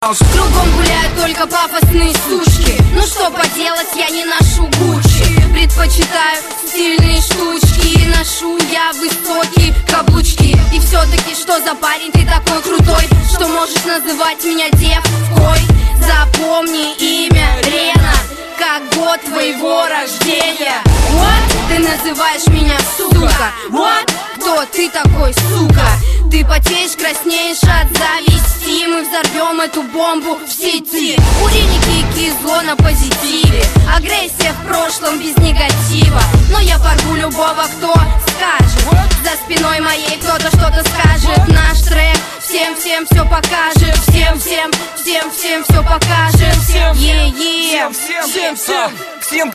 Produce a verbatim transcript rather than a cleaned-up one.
Кругом гуляют только пафосные сушки. Ну что поделать, я не ношу Гуччи. Предпочитаю стильные штучки. Ношу я высокие каблучки. И все-таки что за парень ты такой крутой, что можешь называть меня девкой? Запомни имя Рена, как год твоего рождения. What? Ты называешь меня сука. What? Кто ты такой, сука? Ты потеешь, краснеешь от зависти. Мы взорвем эту бомбу в сети. Курили кики, зло на позитиве. Агрессия в прошлом без негатива. Но я порву любого, кто скажет. За спиной моей кто-то что-то скажет. Наш трек всем-всем все покажет. Всем-всем, всем-всем все покажет. Е-е. Всем-всем, всем-всем.